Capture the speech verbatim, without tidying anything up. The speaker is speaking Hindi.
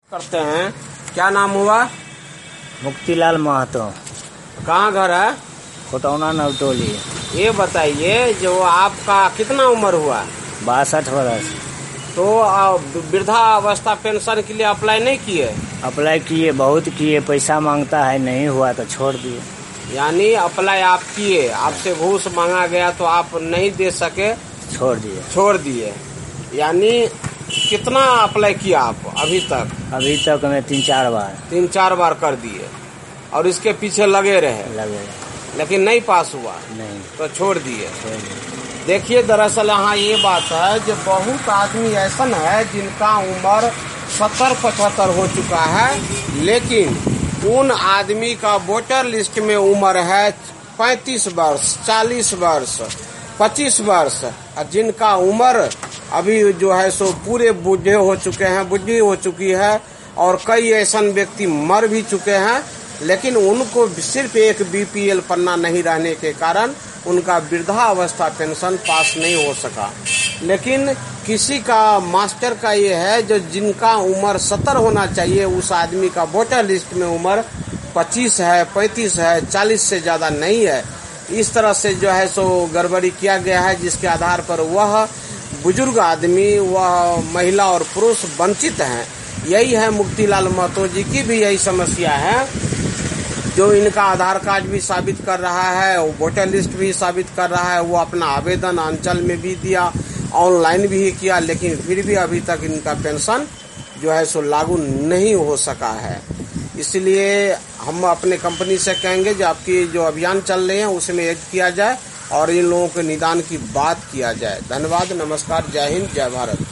करते हैं। क्या नाम हुआ? मुक्तिलाल महतो। कहाँ घर है? कोटौना नवटोली। ये बताइए, जो आपका कितना उम्र हुआ? बासठ वर्ष। तो वृद्धावस्था पेंशन के लिए अप्लाई नहीं किए? अप्लाई किए, बहुत किए, पैसा मांगता है, नहीं हुआ तो छोड़ दिए। यानी अप्लाई आप किए, आपसे घूस मांगा गया तो आप नहीं दे सके, छोड़ दिए। छोड़ दिए। यानी कितना अप्लाई किया आप अभी तक? अभी तक मैं तीन चार बार तीन चार बार कर दिए और इसके पीछे लगे रहे, लगे लेकिन नहीं पास हुआ, नहीं तो छोड़ दिए। छोड़ दिए। देखिए, दरअसल यहाँ ये बात है जो बहुत आदमी ऐसा है जिनका उम्र सत्तर पचहत्तर हो चुका है, लेकिन उन आदमी का वोटर लिस्ट में उम्र है पैंतीस वर्ष, चालीस वर्ष, पच्चीस वर्ष, जिनका उम्र अभी जो है सो पूरे बूढ़े हो चुके हैं, बुढ़ी हो चुकी है, और कई ऐसा व्यक्ति मर भी चुके हैं, लेकिन उनको सिर्फ एक बीपीएल पन्ना नहीं रहने के कारण उनका वृद्धावस्था पेंशन पास नहीं हो सका। लेकिन किसी का मास्टर का ये है जो जिनका उम्र सत्तर होना चाहिए, उस आदमी का वोटर लिस्ट में उम्र पच्चीस है, पैंतीस है, चालीस से ज़्यादा नहीं है। इस तरह से जो है सो गड़बड़ी किया गया है, जिसके आधार पर वह बुजुर्ग आदमी, वह महिला और पुरुष वंचित हैं। यही है मुक्तिलाल महतो जी की भी यही समस्या है, जो इनका आधार कार्ड भी साबित कर रहा है, वोटर लिस्ट भी साबित कर रहा है, वो अपना आवेदन अंचल में भी दिया, ऑनलाइन भी किया, लेकिन फिर भी अभी तक इनका पेंशन जो है सो लागू नहीं हो सका है। इसलिए हम अपने कंपनी से कहेंगे जो आपकी जो अभियान चल रहे हैं उसमें एक किया जाए और इन लोगों के निदान की बात किया जाए। धन्यवाद, नमस्कार, जय हिंद, जय भारत।